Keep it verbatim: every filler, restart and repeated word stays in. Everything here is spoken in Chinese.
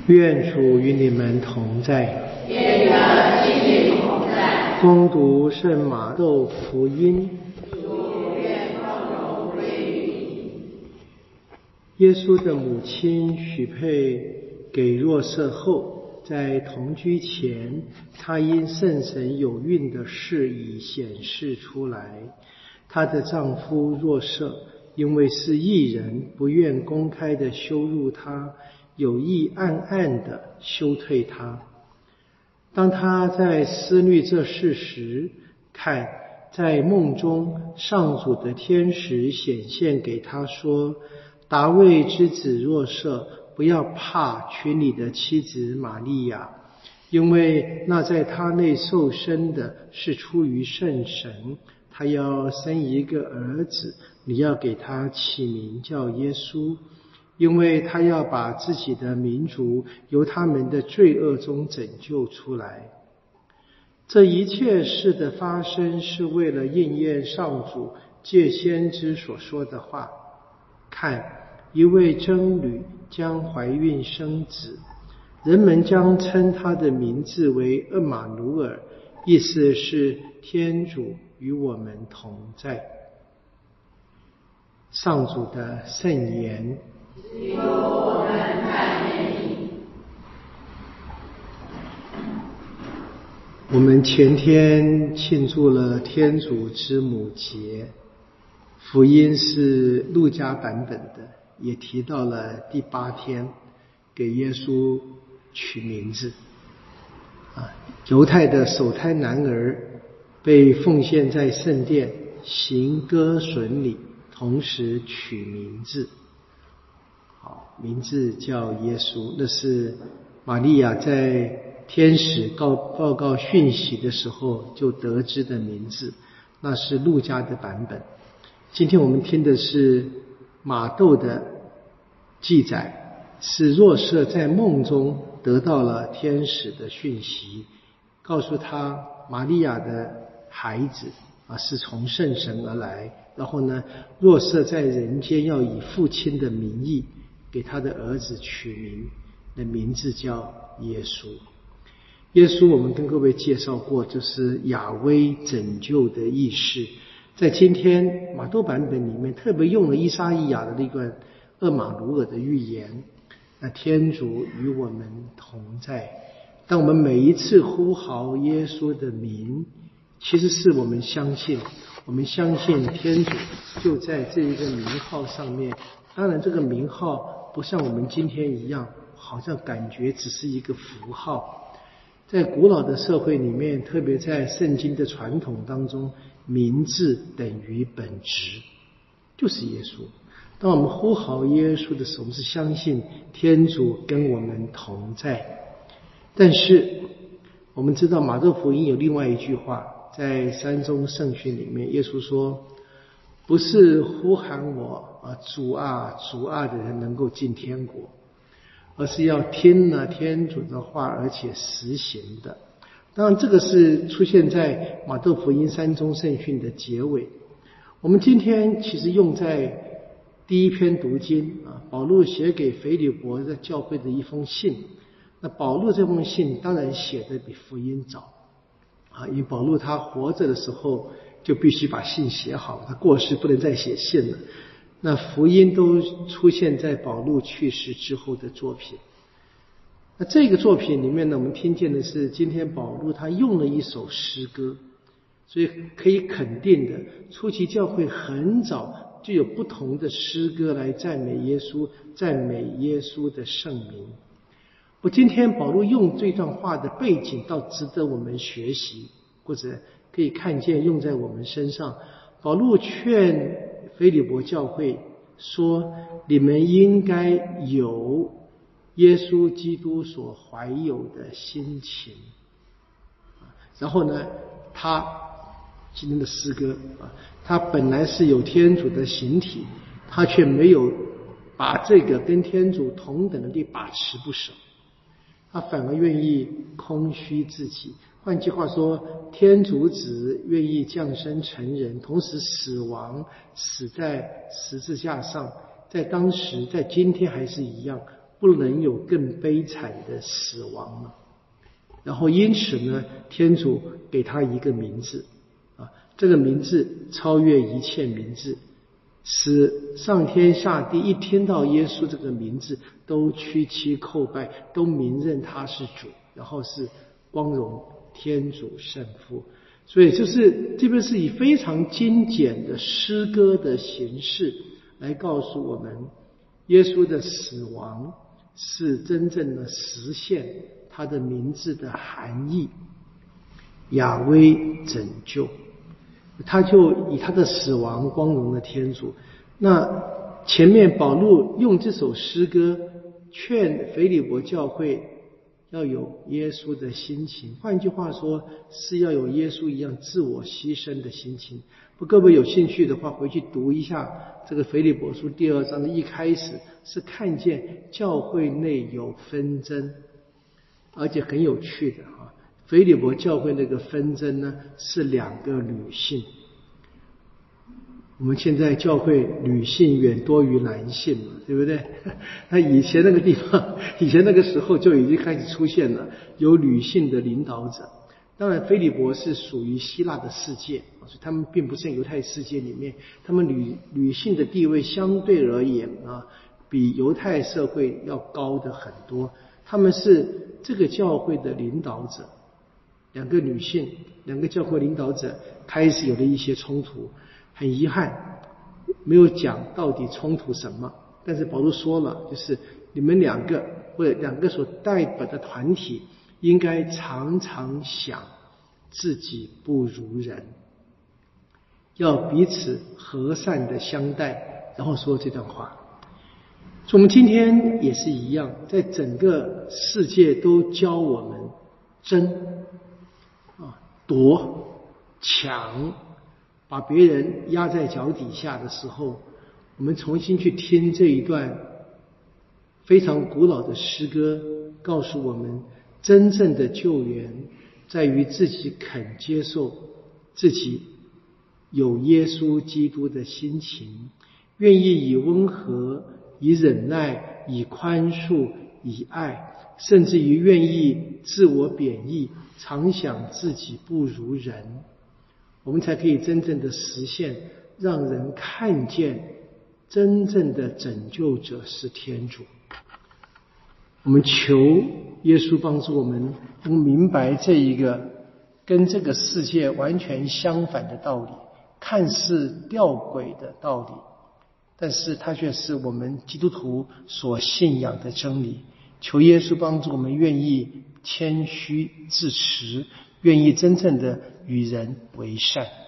愿主与你们同在。 愿你的心灵同在。 恭读圣马窦福音。 主愿光荣归于你。 耶稣的母亲许配给若瑟后，在同居前，她因圣神有孕的事已显示出来。她的丈夫若瑟因为是义人，不愿公开的羞辱她，有意暗暗的休退她。当他在思虑这事时，看，在梦中上主的天使显现给他说：达卫之子若瑟，不要怕娶你的妻子玛利亚，因为那在他内受生的是出于圣神，他要生一个儿子，你要给他起名叫耶稣，因为他要把自己的民族由他们的罪恶中拯救出来。这一切事的发生是为了应验上主借先知所说的话。看，一位真女将怀孕生子，人们将称他的名字为厄玛努尔，意思是天主与我们同在。上主的圣言。 由我们赞美你。 我们前天庆祝了天主之母节，福音是路加版本的，也提到了第八天给耶稣取名字。啊，犹太的首胎男儿被奉献在圣殿行歌损礼，同时取名字。好，名字叫耶稣，那是玛利亚在天使告报告讯息的时候就得知的名字，那是路加的版本。今天我们听的是马窦的记载，是若瑟在梦中得到了天使的讯息，告诉他玛利亚的孩子啊是从圣神而来，然后呢，若瑟在人间要以父亲的名义给他的儿子取名，那名字叫耶稣。耶稣我们跟各位介绍过，就是亚威拯救的意识。在今天马窦版本里面特别用了依撒意亚的那个厄玛努尔的预言，那天主与我们同在。当我们每一次呼号耶稣的名，其实是我们相信我们相信天主就在这一个名号上面。当然这个名号不像我们今天一样好像感觉只是一个符号，在古老的社会里面，特别在圣经的传统当中，名字等于本质，就是耶稣。当我们呼号耶稣的时候，我们是相信天主跟我们同在。但是我们知道马窦福音有另外一句话，在三宗圣训里面，耶稣说，不是呼喊我啊主啊主啊的人能够进天国，而是要听了天主的话而且实行的。当然这个是出现在马窦福音三宗圣训的结尾。我们今天其实用在第一篇读经啊，保禄写给腓立伯的教会的一封信。那保禄这封信当然写的比福音早啊，因为保禄他活着的时候就必须把信写好，他过世不能再写信了。那福音都出现在保禄去世之后的作品。那这个作品里面呢，我们听见的是今天保禄他用了一首诗歌，所以可以肯定的，初期教会很早就有不同的诗歌来赞美耶稣，赞美耶稣的圣名。我今天保禄用这段话的背景倒值得我们学习，或者可以看见用在我们身上。保禄劝腓立伯教会说，你们应该有耶稣基督所怀有的心情。然后呢，他今天的诗歌啊，他本来是有天主的形体，他却没有把这个跟天主同等的地把持不守，他反而愿意空虚自己。换句话说，天主子愿意降生成人，同时死亡，死在十字架上，在当时在今天还是一样， 不能有更悲惨的死亡了。然后因此呢，天主给他一个名字啊，这个名字超越一切名字，使上天下地一听到耶稣这个名字都屈膝叩拜，都明认他是主，然后是光荣天主圣父。所以就是这边是以非常精简的诗歌的形式来告诉我们，耶稣的死亡是真正的实现他的名字的含义，亚威拯救。他就以他的死亡光荣了天主。那前面保禄用这首诗歌劝腓立伯教会要有耶稣的心情，换句话说是要有耶稣一样自我牺牲的心情。不，各位有兴趣的话回去读一下这个腓立伯书第二章的一开始，是看见教会内有纷争，而且很有趣的啊。腓立伯教会那个纷争呢，是两个女性。我们现在教会女性远多于男性嘛，对不对？那以前那个地方，以前那个时候就已经开始出现了有女性的领导者。当然腓立伯是属于希腊的世界，所以他们并不像犹太世界里面，他们女女性的地位相对而言啊，比犹太社会要高的很多。他们是这个教会的领导者，两个女性，两个教会领导者开始有了一些冲突。很遗憾没有讲到底冲突什么，但是保罗说了，就是你们两个或者两个所代表的团体应该常常想自己不如人，要彼此和善的相待，然后说这段话。所以我们今天也是一样，在整个世界都教我们争啊、夺、抢，把别人压在脚底下的时候，我们重新去听这一段非常古老的诗歌，告诉我们真正的救援在于自己肯接受自己有耶稣基督的心情，愿意以温和、以忍耐、以宽恕、以爱，甚至于愿意自我贬义，常想自己不如人，我们才可以真正的实现，让人看见真正的拯救者是天主。我们求耶稣帮助我们能明白这一个跟这个世界完全相反的道理，看似吊诡的道理，但是它却是我们基督徒所信仰的真理。求耶稣帮助我们愿意谦虚自持，愿意真正的与人为善。